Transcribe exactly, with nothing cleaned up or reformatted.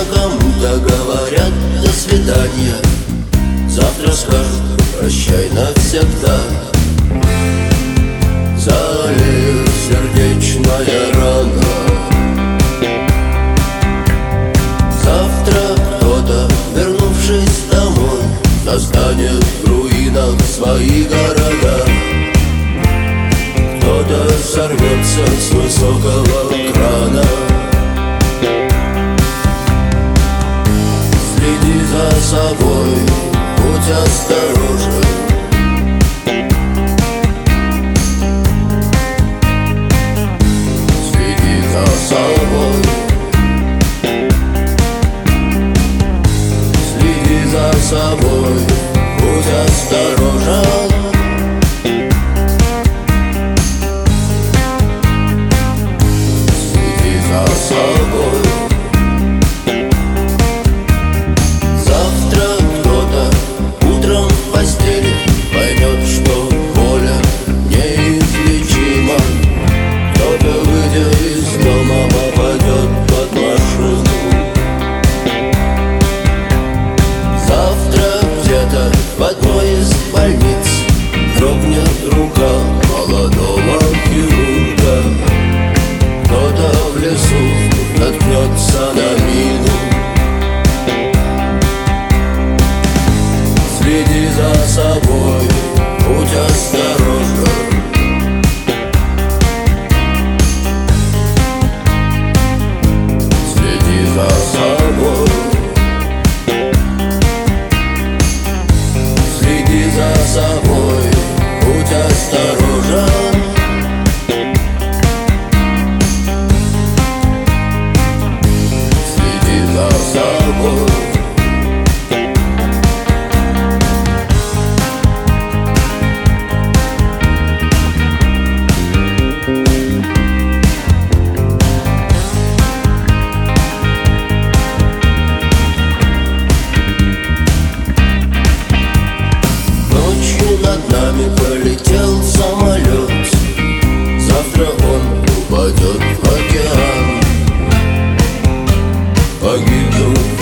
кому-то говорят до свидания, завтра скажут прощай навсегда. Залеет сердечная рана. Завтра кто-то, вернувшись домой, застанет в руинах свои города. Кто-то сорвется с высокого крана. Следи за собой, будь осторожен. Следи за собой. Следи за собой, будь осторожен. Следи за собой. Завтра кто-то утром в постели поймет, что боль неизлечима. Кто-то, выйдя из дома, попадет под машину. Завтра где-то в одной из больниц дрогнет рука молодого хирурга. Кто-то в лесу наткнется на мину. Следи за собой, будь осторожен. Следи за собой. Следи за собой, будь осторожен. Следи за собой. Над нами полетел самолет. Завтра он упадет в океан. Погибнут